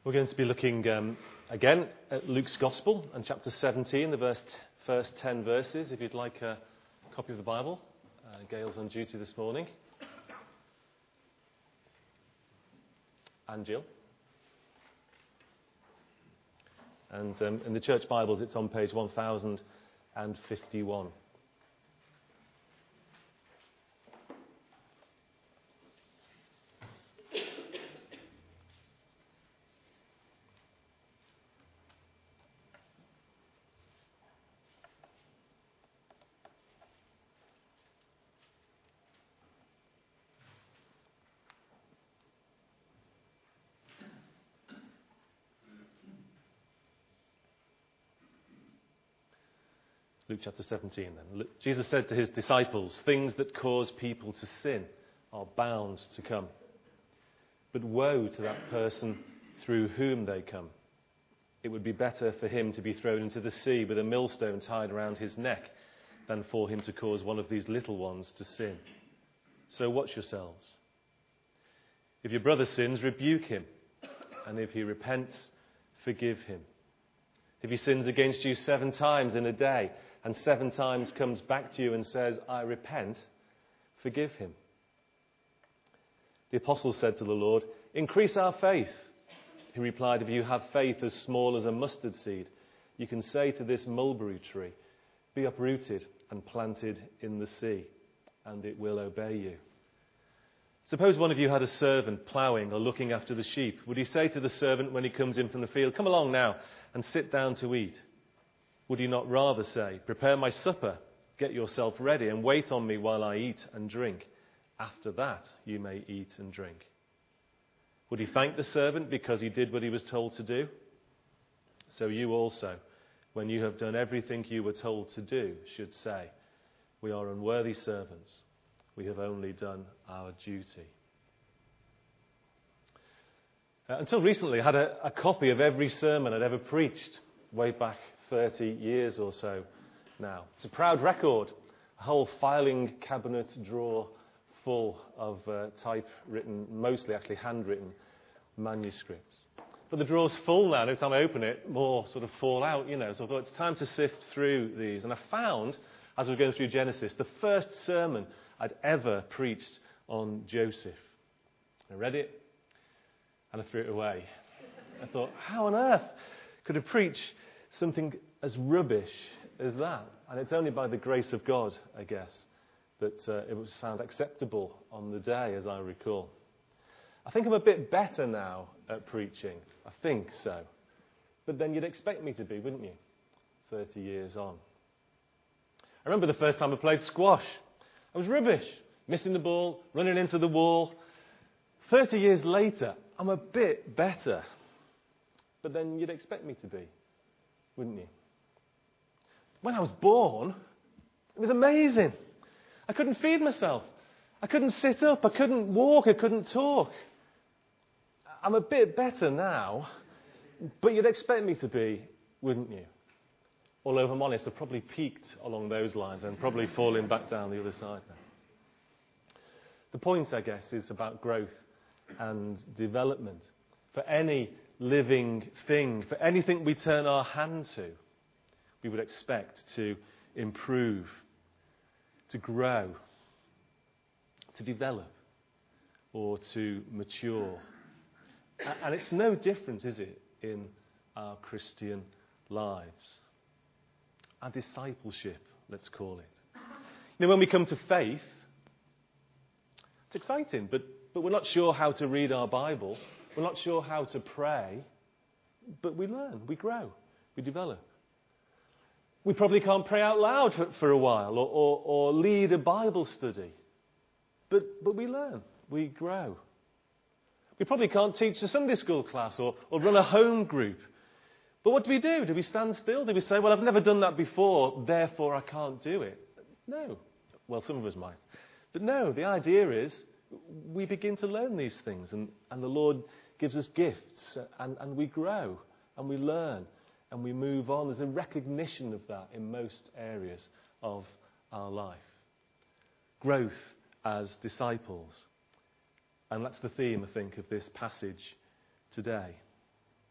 We're going to be looking again at Luke's Gospel and chapter 17, the first 10 verses. If you'd like a copy of the Bible, Gail's on duty this morning. And Jill. And in the church Bibles, it's on page 1051. Luke chapter 17 then. Jesus said to his disciples, "Things that cause people to sin are bound to come. But woe to that person through whom they come. It would be better for him to be thrown into the sea with a millstone tied around his neck than for him to cause one of these little ones to sin. So watch yourselves. If your brother sins, rebuke him, and if he repents, forgive him. If he sins against you 7 times in a day, and 7 times comes back to you and says, 'I repent,' forgive him." The apostles said to the Lord, "Increase our faith." He replied, "If you have faith as small as a mustard seed, you can say to this mulberry tree, 'Be uprooted and planted in the sea,' and it will obey you. Suppose one of you had a servant ploughing or looking after the sheep. Would he say to the servant when he comes in from the field, 'Come along now and sit down to eat'? Would he not rather say, 'Prepare my supper, get yourself ready, and wait on me while I eat and drink. After that you may eat and drink'? Would he thank the servant because he did what he was told to do? So you also, when you have done everything you were told to do, should say, 'We are unworthy servants. We have only done our duty.'" Until recently, I had a copy of every sermon I'd ever preached, way back 30 years or so now. It's a proud record, a whole filing cabinet drawer full of typewritten, mostly actually handwritten manuscripts. But the drawer's full now. Every time I open it, more sort of fall out, So I thought it's time to sift through these. And I found, as I was going through Genesis, the first sermon I'd ever preached on Joseph. I read it, and I threw it away. I thought, how on earth could I preach something as rubbish as that? And it's only by the grace of God, I guess, that it was found acceptable on the day, as I recall. I think I'm a bit better now at preaching. I think so. But then you'd expect me to be, wouldn't you? 30 years on. I remember the first time I played squash. I was rubbish, missing the ball, running into the wall. 30 years later, I'm a bit better. But then you'd expect me to be, wouldn't you? When I was born, it was amazing. I couldn't feed myself. I couldn't sit up. I couldn't walk. I couldn't talk. I'm a bit better now, but you'd expect me to be, wouldn't you? Although, if I'm honest, I've probably peaked along those lines and probably falling back down the other side now. The point, I guess, is about growth and development. For any living thing, for anything we turn our hand to, we would expect to improve, to grow, to develop, or to mature. And it's no different, is it, in our Christian lives? Our discipleship, let's call it. When we come to faith, it's exciting, but we're not sure how to read our Bible. We're not sure how to pray, but we learn, we grow, we develop. We probably can't pray out loud for a while or lead a Bible study, but we learn, we grow. We probably can't teach a Sunday school class or run a home group, but what do? Do we stand still? Do we say, "Well, I've never done that before, therefore I can't do it"? No. Well, some of us might. But no, the idea is we begin to learn these things, and the Lord gives us gifts, and we grow, and we learn, and we move on. There's a recognition of that in most areas of our life. Growth as disciples. And that's the theme, I think, of this passage today.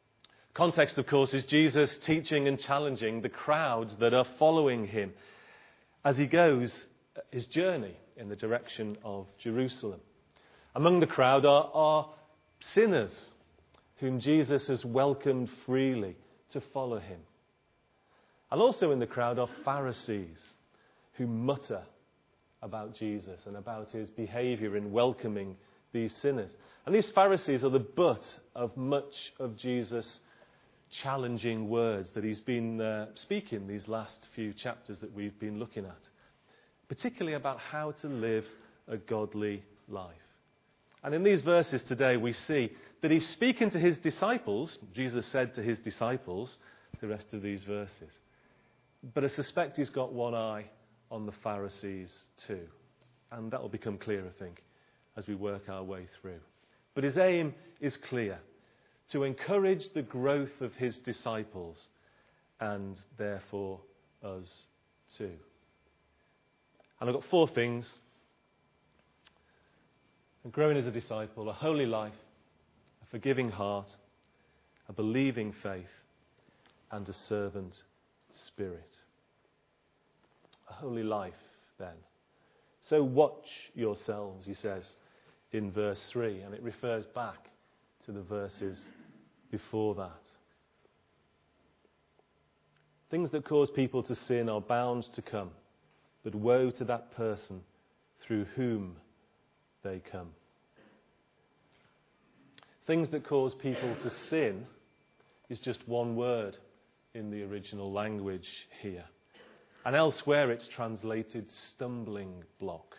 Context, of course, is Jesus teaching and challenging the crowds that are following him as he goes his journey in the direction of Jerusalem. Among the crowd are sinners whom Jesus has welcomed freely to follow him. And also in the crowd are Pharisees who mutter about Jesus and about his behaviour in welcoming these sinners. And these Pharisees are the butt of much of Jesus' challenging words that he's been speaking these last few chapters that we've been looking at, particularly about how to live a godly life. And in these verses today we see that he's speaking to his disciples. Jesus said to his disciples the rest of these verses. But I suspect he's got one eye on the Pharisees too. And that will become clear, I think, as we work our way through. But his aim is clear: to encourage the growth of his disciples and therefore us too. And I've got 4 things: growing as a disciple, a holy life, a forgiving heart, a believing faith, and a servant spirit. A holy life, then. So watch yourselves, he says in verse 3, and it refers back to the verses before that. Things that cause people to sin are bound to come, but woe to that person through whom they come. Things that cause people to sin is just one word in the original language here. And elsewhere it's translated stumbling block.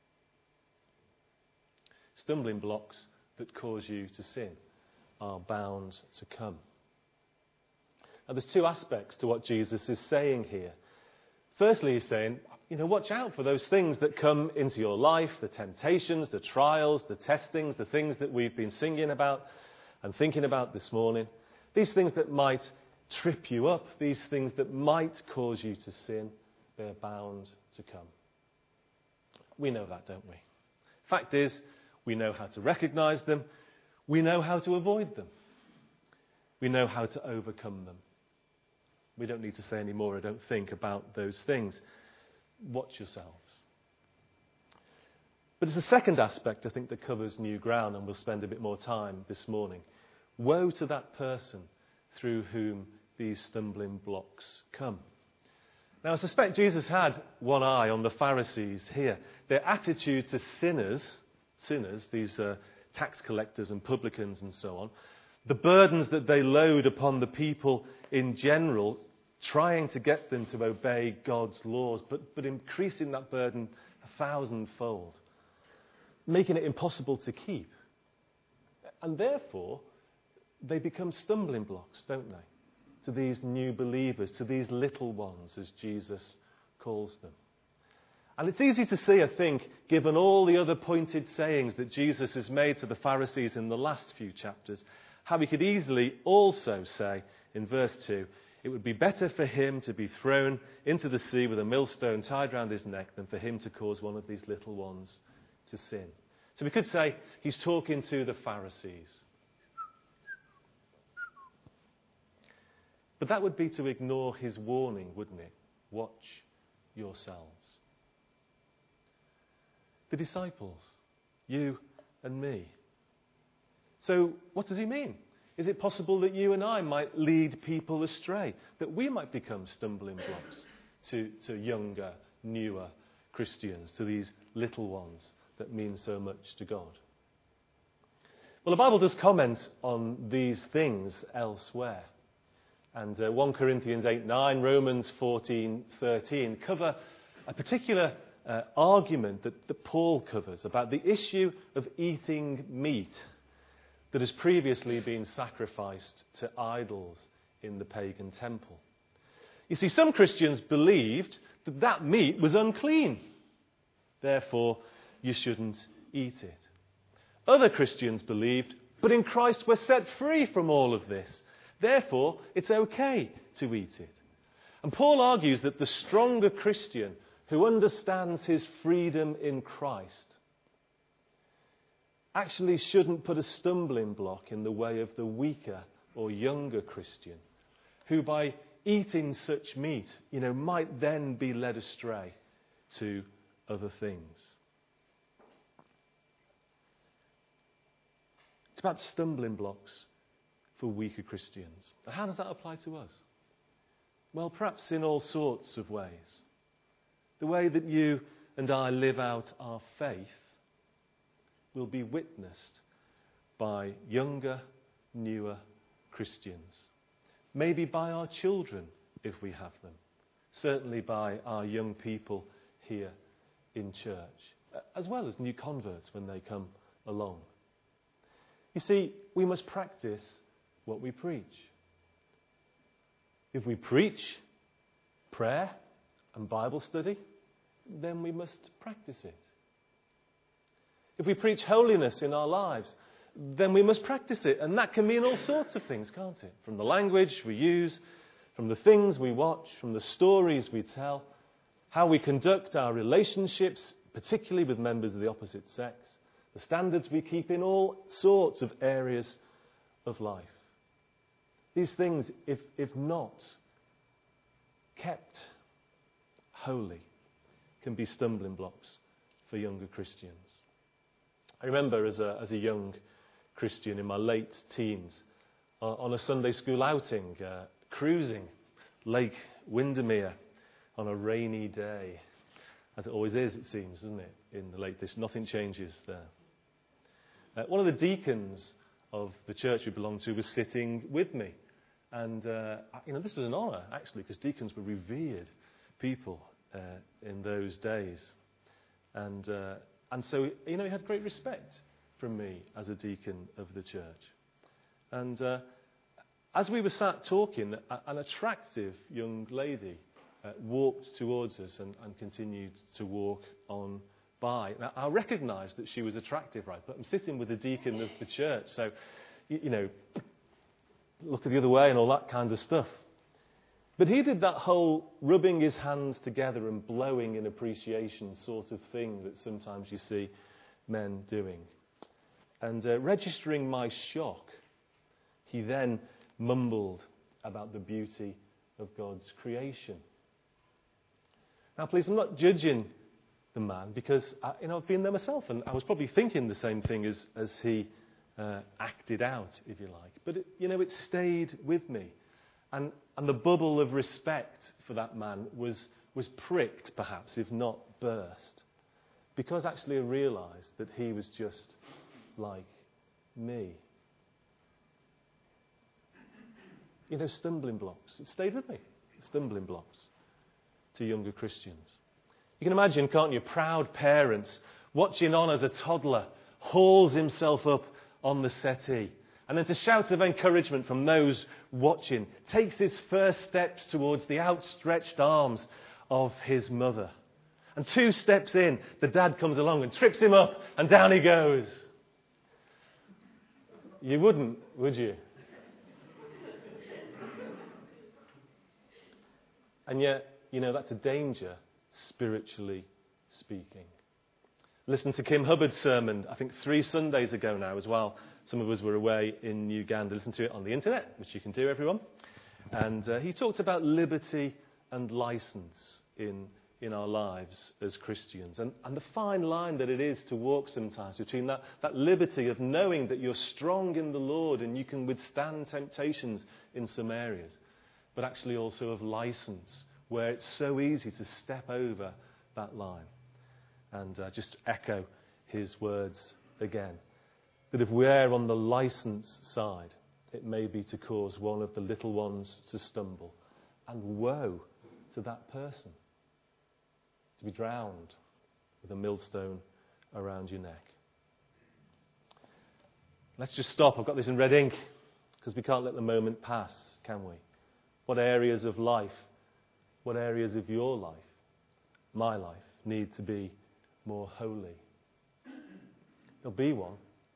Stumbling blocks that cause you to sin are bound to come. Now there's 2 aspects to what Jesus is saying here. Firstly, he's saying, watch out for those things that come into your life, the temptations, the trials, the testings, the things that we've been singing about and thinking about this morning. These things that might trip you up, these things that might cause you to sin, they're bound to come. We know that, don't we? Fact is, we know how to recognise them. We know how to avoid them. We know how to overcome them. We don't need to say any more, I don't think, about those things. Watch yourselves. But it's the second aspect, I think, that covers new ground, and we'll spend a bit more time this morning. Woe to that person through whom these stumbling blocks come. Now, I suspect Jesus had one eye on the Pharisees here. Their attitude to sinners, these tax collectors and publicans and so on, the burdens that they load upon the people in general, trying to get them to obey God's laws, but increasing that burden 1,000-fold, making it impossible to keep. And therefore, they become stumbling blocks, don't they, to these new believers, to these little ones, as Jesus calls them. And it's easy to see, I think, given all the other pointed sayings that Jesus has made to the Pharisees in the last few chapters, how he could easily also say in verse 2, it would be better for him to be thrown into the sea with a millstone tied round his neck than for him to cause one of these little ones to sin. So we could say he's talking to the Pharisees. But that would be to ignore his warning, wouldn't it? Watch yourselves. The disciples, you and me. So what does he mean? Is it possible that you and I might lead people astray? That we might become stumbling blocks to younger, newer Christians, to these little ones that mean so much to God? Well, the Bible does comment on these things elsewhere. And 1 Corinthians 8:9, Romans 14:13 cover a particular argument that Paul covers about the issue of eating meat that has previously been sacrificed to idols in the pagan temple. You see, some Christians believed that meat was unclean. Therefore, you shouldn't eat it. Other Christians believed, but in Christ we're set free from all of this. Therefore, it's okay to eat it. And Paul argues that the stronger Christian who understands his freedom in Christ actually shouldn't put a stumbling block in the way of the weaker or younger Christian who by eating such meat, might then be led astray to other things. It's about stumbling blocks for weaker Christians. But how does that apply to us? Well, perhaps in all sorts of ways. The way that you and I live out our faith will be witnessed by younger, newer Christians. Maybe by our children, if we have them. Certainly by our young people here in church, as well as new converts when they come along. You see, we must practice what we preach. If we preach prayer and Bible study, then we must practice it. If we preach holiness in our lives, then we must practice it. And that can mean all sorts of things, can't it? From the language we use, from the things we watch, from the stories we tell, how we conduct our relationships, particularly with members of the opposite sex, the standards we keep in all sorts of areas of life. These things, if not kept holy, can be stumbling blocks for younger Christians. I remember as a young Christian in my late teens, on a Sunday school outing, cruising Lake Windermere on a rainy day, as it always is, it seems, doesn't it, in the Lake District. Nothing changes there. One of the deacons of the church we belonged to was sitting with me. And, this was an honour, actually, because deacons were revered people in those days. And so, he had great respect from me as a deacon of the church. And as we were sat talking, an attractive young lady walked towards us and continued to walk on by. Now, I recognised that she was attractive, right? But I'm sitting with the deacon of the church, so, look at the other way and all that kind of stuff. But he did that whole rubbing his hands together and blowing in appreciation sort of thing that sometimes you see men doing. And registering my shock, he then mumbled about the beauty of God's creation. Now, please, I'm not judging the man because I've been there myself, and I was probably thinking the same thing as he acted out, if you like. But it stayed with me, and the bubble of respect for that man was pricked, perhaps, if not burst, because actually I realised that he was just like me. Stumbling blocks. It stayed with me. Stumbling blocks to younger Christians. You can imagine, can't you, proud parents watching on as a toddler hauls himself up on the settee, and then to shout of encouragement from those watching, takes his first steps towards the outstretched arms of his mother. And 2 steps in, the dad comes along and trips him up, and down he goes. You wouldn't, would you? And yet, that's a danger, spiritually speaking. Listen to Kim Hubbard's sermon, I think 3 Sundays ago now as well. Some of us were away in Uganda. Listen to it on the internet, which you can do, everyone. And he talked about liberty and license in our lives as Christians. And the fine line that it is to walk sometimes between that liberty of knowing that you're strong in the Lord and you can withstand temptations in some areas, but actually also of license, where it's so easy to step over that line. And just echo his words again, that if we're on the license side, it may be to cause one of the little ones to stumble. And woe to that person, to be drowned with a millstone around your neck. Let's just stop. I've got this in red ink, because we can't let the moment pass, can we? What areas of life, what areas of your life, my life, need to be more holy? There'll be one.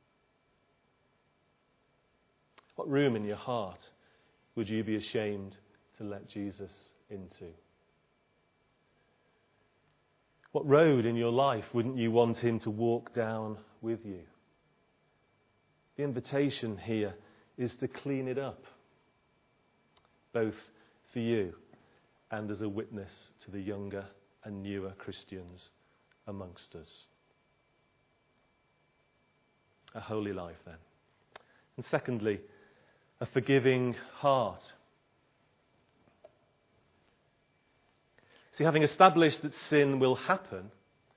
What room in your heart would you be ashamed to let Jesus into? What road in your life wouldn't you want him to walk down with you? The invitation here is to clean it up, both for you and as a witness to the younger and newer Christians amongst us. A holy life, then. And secondly, a forgiving heart. See, having established that sin will happen,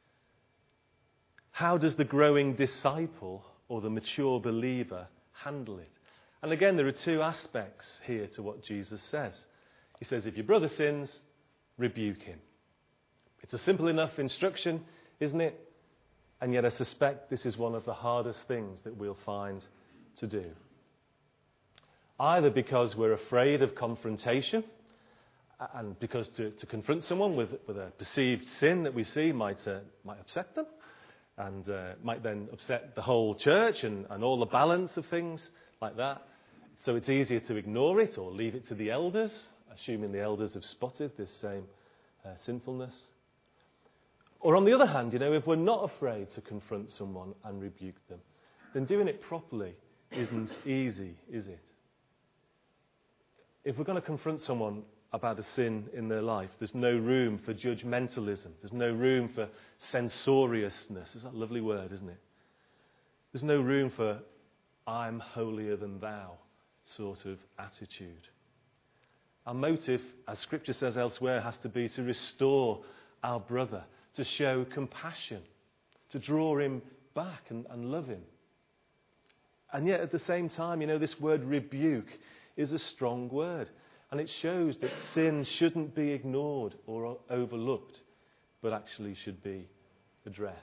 how does the growing disciple or the mature believer handle it? And again, there are two aspects here to what Jesus says. He says, if your brother sins, rebuke him. It's a simple enough instruction, isn't it? And yet I suspect this is one of the hardest things that we'll find to do. Either because we're afraid of confrontation, and because to confront someone with a perceived sin that we see might upset them, and might then upset the whole church and all the balance of things like that. So it's easier to ignore it or leave it to the elders, assuming the elders have spotted this same sinfulness. Or on the other hand, if we're not afraid to confront someone and rebuke them, then doing it properly isn't easy, is it? If we're going to confront someone about a sin in their life, there's no room for judgmentalism. There's no room for censoriousness. It's that lovely word, isn't it? There's no room for I'm holier than thou sort of attitude. Our motive, as Scripture says elsewhere, has to be to restore our brother, to show compassion, to draw him back and love him. And yet at the same time, this word rebuke is a strong word. And it shows that sin shouldn't be ignored or overlooked, but actually should be addressed.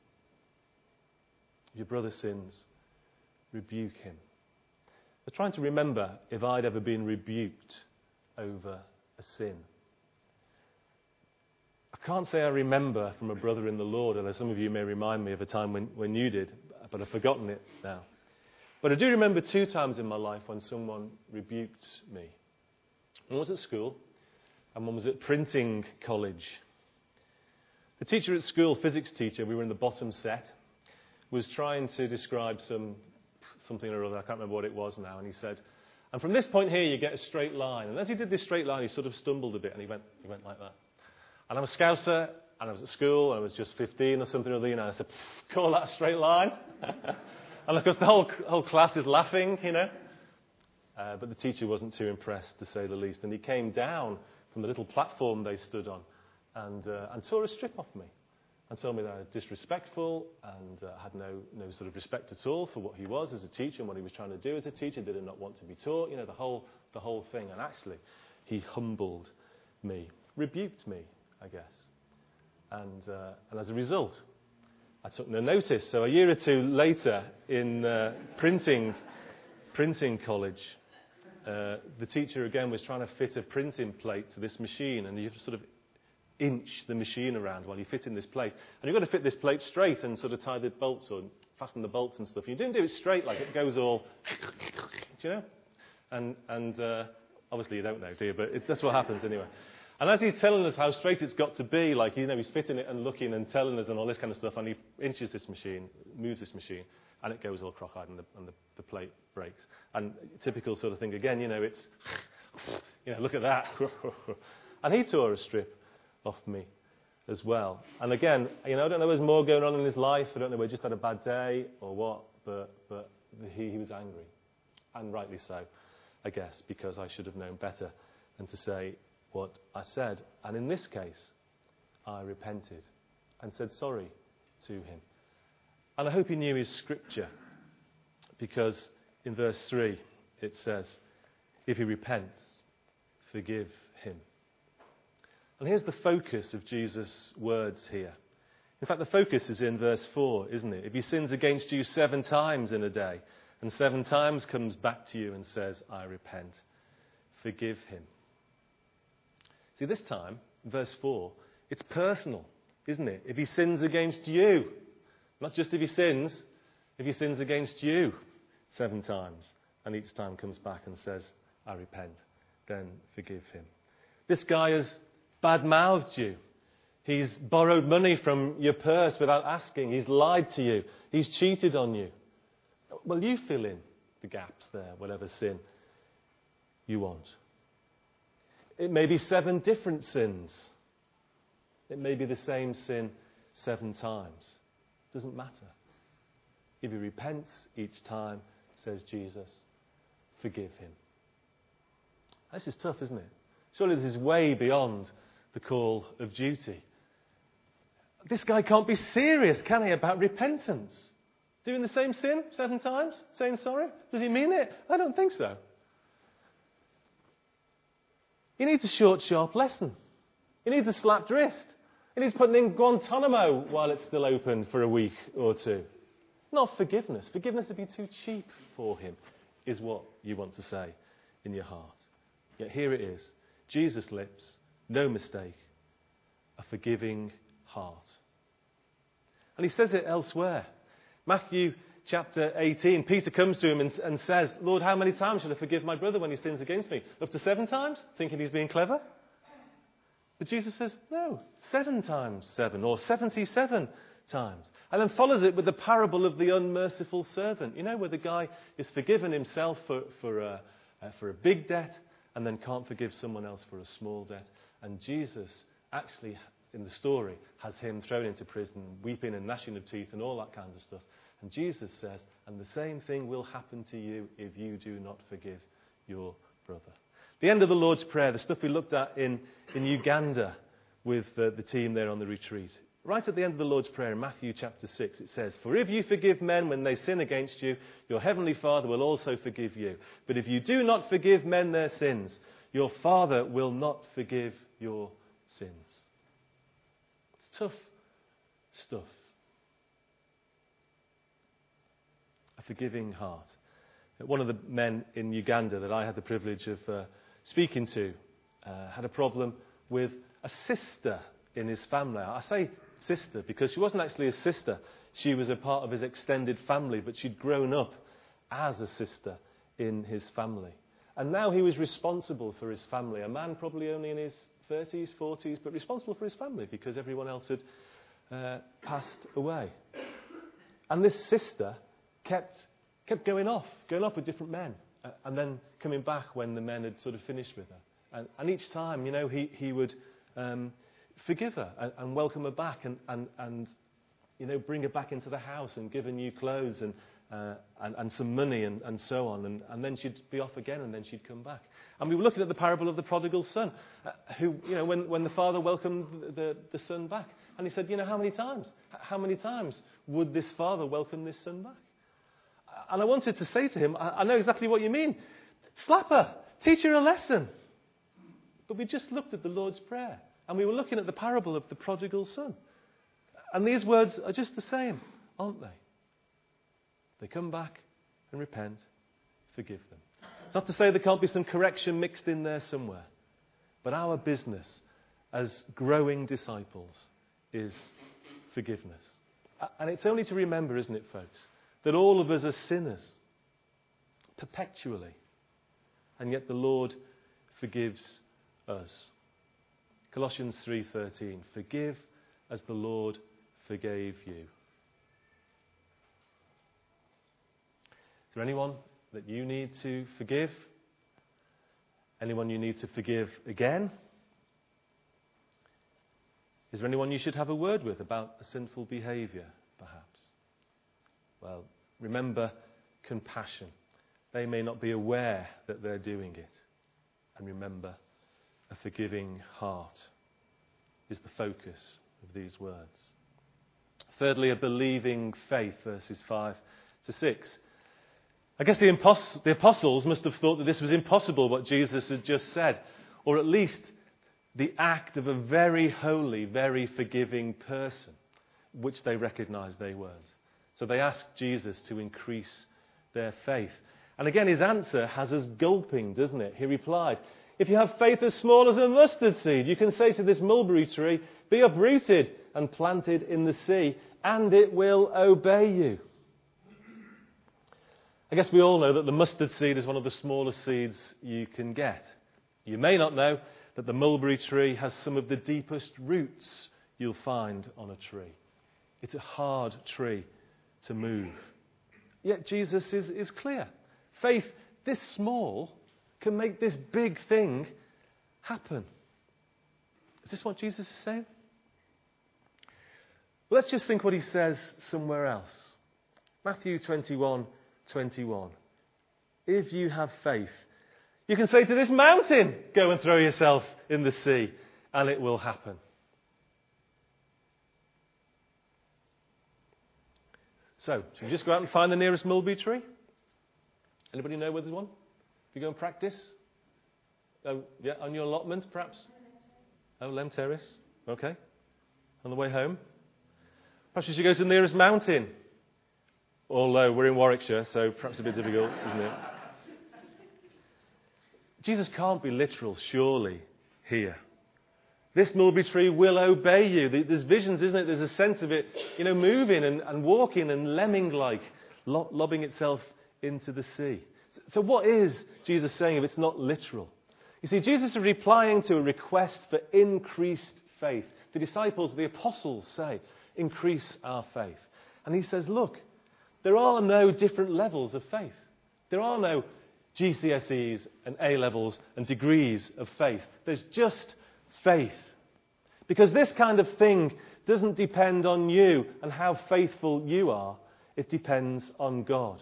If your brother sins, rebuke him. I was trying to remember if I'd ever been rebuked over a sin. I can't say I remember from a brother in the Lord, although some of you may remind me of a time when you did, but I've forgotten it now. But I do remember 2 times in my life when someone rebuked me. One was at school, and one was at printing college. The teacher at school, physics teacher, we were in the bottom set, was trying to describe something or other. I can't remember what it was now. And he said, and from this point here, you get a straight line. And as he did this straight line, he sort of stumbled a bit, and he went like that. And I'm a Scouser, and I was at school, and I was just 15 or something or other, and I said, call that a straight line? And of course, the whole class is laughing, But the teacher wasn't too impressed, to say the least. And he came down from the little platform they stood on and tore a strip off me and told me that I was disrespectful and had no sort of respect at all for what he was as a teacher and what he was trying to do as a teacher, did not want to be taught, the whole thing. And actually, he humbled me, rebuked me, I guess. And as a result, I took no notice. So a year or two later in printing college, the teacher again was trying to fit a printing plate to this machine, and you sort of inch the machine around while you fit in this plate. And you've got to fit this plate straight and sort of tie the bolts or fasten the bolts and stuff. You didn't do it straight, like it goes all, do you know? And obviously you don't know, do you? But that's what happens anyway. And as he's telling us how straight it's got to be, like, he's fitting it and looking and telling us and all this kind of stuff, and he inches this machine, moves this machine, and it goes all crock-eyed and the plate breaks. And typical sort of thing again, it's, look at that. And he tore a strip off me as well. And again, I don't know if there's more going on in his life. I don't know if he just had a bad day or what, but he was angry. And rightly so, I guess, because I should have known better than to say what I said. And in this case, I repented and said sorry to him. And I hope he knew his scripture, because in verse 3 it says, if he repents, forgive him. And here's the focus of Jesus' words here. In fact, the focus is in verse 4, isn't it? If he sins against you 7 times in a day, and 7 times comes back to you and says, I repent, forgive him. See, this time, verse 4, it's personal, isn't it? If he sins against you, not just if he sins against you 7 times, and each time comes back and says, I repent, then forgive him. This guy has bad-mouthed you. He's borrowed money from your purse without asking. He's lied to you. He's cheated on you. Well, you fill in the gaps there, whatever sin you want. It may be 7 different sins. It may be the same sin 7 times. Doesn't matter. If he repents each time, says Jesus, forgive him. This is tough, isn't it? Surely this is way beyond the call of duty. This guy can't be serious, can he, about repentance? Doing the same sin 7 times? Saying sorry? Does he mean it? I don't think so. He needs a short, sharp lesson. He needs a slapped wrist. He needs putting in Guantanamo while it's still open for a week or 2. Not forgiveness. Forgiveness would be too cheap for him, is what you want to say in your heart. Yet here it is. Jesus' lips, no mistake, a forgiving heart. And he says it elsewhere. Matthew chapter 18, Peter comes to him and says, Lord, how many times should I forgive my brother when he sins against me? Up to 7 times? Thinking he's being clever? But Jesus says, no, 7 times 7, or 77 times. And then follows it with the parable of the unmerciful servant. You know, where the guy is forgiven himself for a big debt and then can't forgive someone else for a small debt. And Jesus actually, in the story, has him thrown into prison, weeping and gnashing of teeth and all that kind of stuff. And Jesus says, and the same thing will happen to you if you do not forgive your brother. The end of the Lord's Prayer, the stuff we looked at in Uganda with the team there on the retreat. Right at the end of the Lord's Prayer in Matthew chapter 6, it says, for if you forgive men when they sin against you, your heavenly Father will also forgive you. But if you do not forgive men their sins, your Father will not forgive your sins. It's tough stuff. A forgiving heart. One of the men in Uganda that I had the privilege of speaking to had a problem with a sister in his family. I say sister because she wasn't actually a sister. She was a part of his extended family, but she'd grown up as a sister in his family. And now he was responsible for his family. A man probably only in his 30s, 40s, but responsible for his family because everyone else had passed away. And this sister kept going off with different men, and then coming back when the men had sort of finished with her. And each time, you know, he would forgive her and welcome her back and you know, bring her back into the house and give her new clothes and some money and so on. And then she'd be off again, and then she'd come back. And we were looking at the parable of the prodigal son, who, you know, when the father welcomed the son back. And he said, you know, how many times? How many times would this father welcome this son back? And I wanted to say to him, I know exactly what you mean. Slap her. Teach her a lesson. But we just looked at the Lord's Prayer. And we were looking at the parable of the prodigal son. And these words are just the same, aren't they? They come back and repent, forgive them. It's not to say there can't be some correction mixed in there somewhere. But our business as growing disciples is forgiveness. And it's only to remember, isn't it, folks, that all of us are sinners, perpetually. And yet the Lord forgives us. Colossians 3:13, forgive as the Lord forgave you. Is there anyone that you need to forgive? Anyone you need to forgive again? Is there anyone you should have a word with about a sinful behaviour, perhaps? Well, remember compassion. They may not be aware that they're doing it. And remember, a forgiving heart is the focus of these words. Thirdly, a believing faith, verses 5 to 6. I guess the apostles must have thought that this was impossible, what Jesus had just said. Or at least the act of a very holy, very forgiving person, which they recognised they weren't. So they asked Jesus to increase their faith. And again, his answer has us gulping, doesn't it? He replied, if you have faith as small as a mustard seed, you can say to this mulberry tree, be uprooted and planted in the sea, and it will obey you. I guess we all know that the mustard seed is one of the smallest seeds you can get. You may not know that the mulberry tree has some of the deepest roots you'll find on a tree. It's a hard tree to move. Yet Jesus is clear. Faith this small can make this big thing happen. Is this what Jesus is saying? Well, let's just think what he says somewhere else. Matthew 21:21. If you have faith, you can say to this mountain, go and throw yourself in the sea, and it will happen. So, should we just go out and find the nearest mulberry tree? Anybody know where there's one? If you go and practice? Oh, yeah, on your allotment, perhaps? Oh, Lem Terrace. Okay. On the way home? Perhaps you should go to the nearest mountain. Although we're in Warwickshire, so perhaps a bit difficult, isn't it? Jesus can't be literal, surely, here. This mulberry tree will obey you. There's visions, isn't it? There's a sense of it, moving and walking and lemming-like, lobbing itself into the sea. So what is Jesus saying if it's not literal? You see, Jesus is replying to a request for increased faith. The disciples, the apostles say, increase our faith. And he says, look, there are no different levels of faith. There are no GCSEs and A-levels and degrees of faith. There's just faith. Because this kind of thing doesn't depend on you and how faithful you are. It depends on God.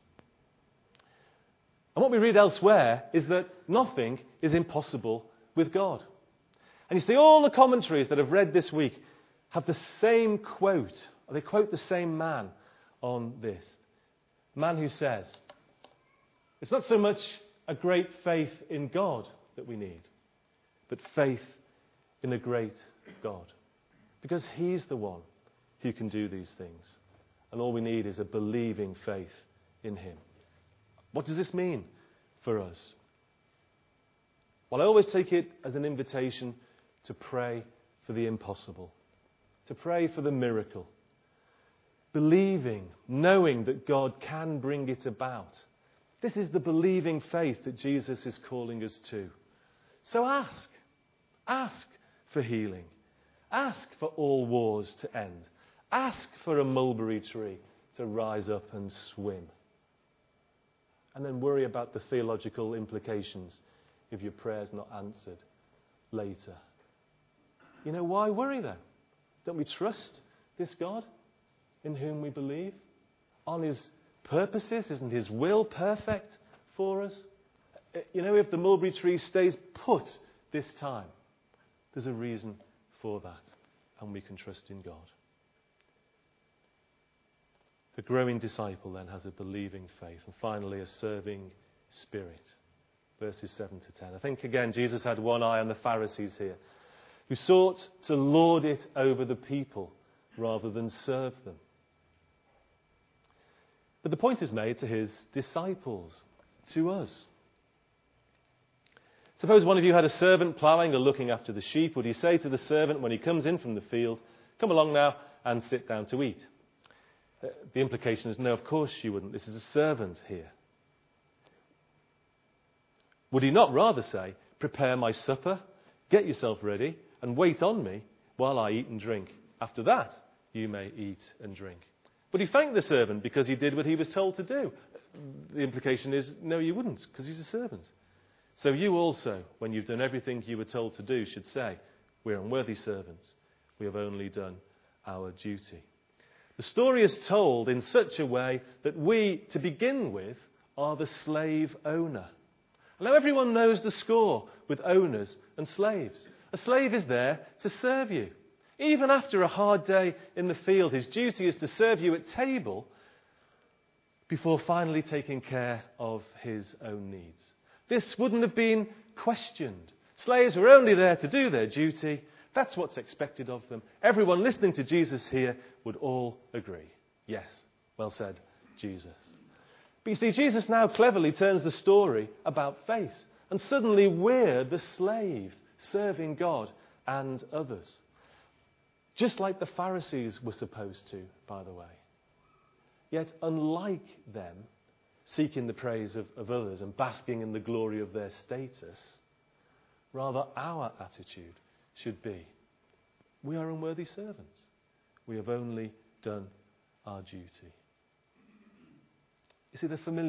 And what we read elsewhere is that nothing is impossible with God. And you see, all the commentaries that I've read this week have the same quote. They quote the same man on this. A man who says, it's not so much a great faith in God that we need, but faith in a great God. Because he's the one who can do these things. And all we need is a believing faith in him. What does this mean for us? Well, I always take it as an invitation to pray for the impossible, to pray for the miracle, believing, knowing that God can bring it about. This is the believing faith that Jesus is calling us to. So ask. Ask for healing. Ask for all wars to end. Ask for a mulberry tree to rise up and swim. And then worry about the theological implications if your prayer's not answered later. Why worry then? Don't we trust this God in whom we believe? On his purposes? Isn't his will perfect for us? If the mulberry tree stays put this time, there's a reason for that. And we can trust in God. A growing disciple then has a believing faith. And finally, a serving spirit. Verses 7 to 10. I think again, Jesus had one eye on the Pharisees here, who sought to lord it over the people rather than serve them. But the point is made to his disciples, to us. Suppose one of you had a servant ploughing or looking after the sheep. Would he say to the servant when he comes in from the field, come along now and sit down to eat? The implication is no, of course you wouldn't. This is a servant here. Would he not rather say, prepare my supper, get yourself ready, and wait on me while I eat and drink? After that, you may eat and drink. But he thanked the servant because he did what he was told to do. The implication is, no, you wouldn't, because he's a servant. So you also, when you've done everything you were told to do, should say, we're unworthy servants. We have only done our duty. The story is told in such a way that we, to begin with, are the slave owner. Now everyone knows the score with owners and slaves. A slave is there to serve you. Even after a hard day in the field, his duty is to serve you at table before finally taking care of his own needs. This wouldn't have been questioned. Slaves were only there to do their duty. That's what's expected of them. Everyone listening to Jesus here would all agree. Yes, well said, Jesus. But you see, Jesus now cleverly turns the story about faith. And suddenly we're the slave serving God and others. Just like the Pharisees were supposed to, by the way. Yet unlike them, seeking the praise of others and basking in the glory of their status, rather our attitude should be, we are unworthy servants. We have only done our duty. You see, the familiar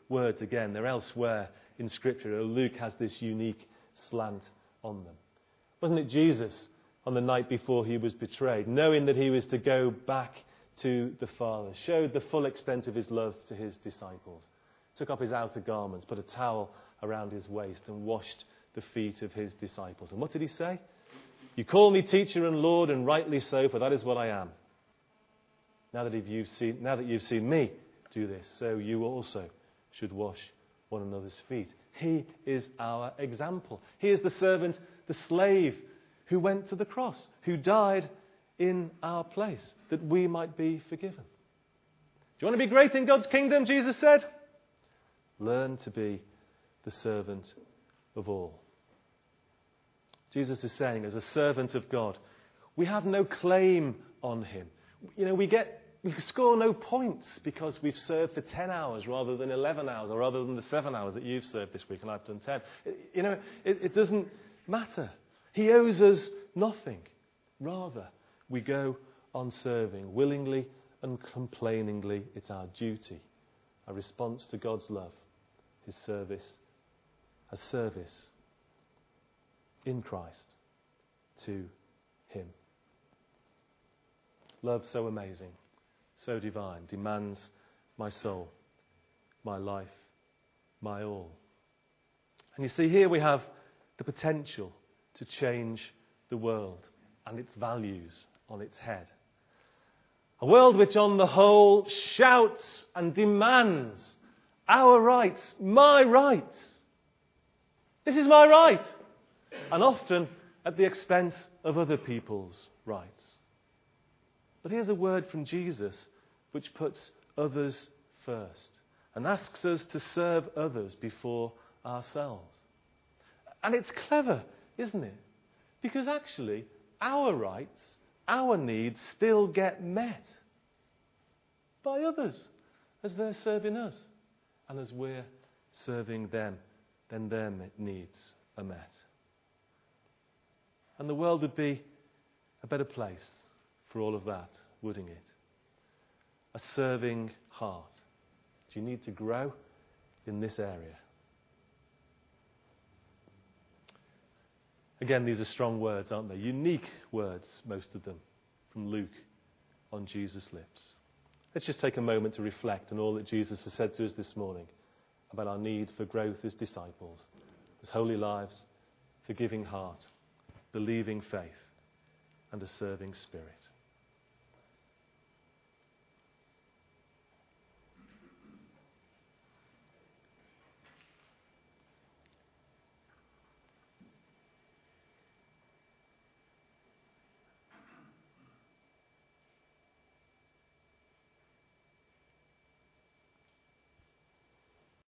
words again. They're elsewhere in Scripture. Luke has this unique slant on them. Wasn't it Jesus on the night before he was betrayed, knowing that he was to go back to the Father, showed the full extent of his love to his disciples, took off his outer garments, put a towel around his waist and washed the feet of his disciples. And what did he say? You call me teacher and Lord, and rightly so, for that is what I am. Now that you've seen me do this, so you also should wash one another's feet. He is our example. He is the servant, the slave who went to the cross, who died in our place, that we might be forgiven. Do you want to be great in God's kingdom, Jesus said? Learn to be the servant of all. Jesus is saying, as a servant of God, we have no claim on him. We score no points because we've served for 10 hours rather than 11 hours, or rather than the 7 hours that you've served this week and I've done 10. It doesn't matter. He owes us nothing. Rather, we go on serving willingly and complainingly. It's our duty, our response to God's love, his service, a service in Christ to him. Love so amazing, so divine, demands my soul, my life, my all. And you see, here we have the potential to change the world and its values on its head. A world which on the whole shouts and demands our rights, my rights. This is my right. And often at the expense of other people's rights. But here's a word from Jesus which puts others first and asks us to serve others before ourselves. And it's clever, isn't it? Because actually, our rights, our needs still get met by others as they're serving us. And as we're serving them, then their needs are met. And the world would be a better place for all of that, wouldn't it? A serving heart. Do you need to grow in this area? Again, these are strong words, aren't they? Unique words, most of them, from Luke on Jesus' lips. Let's just take a moment to reflect on all that Jesus has said to us this morning about our need for growth as disciples, as holy lives, forgiving heart, believing faith, and a serving spirit.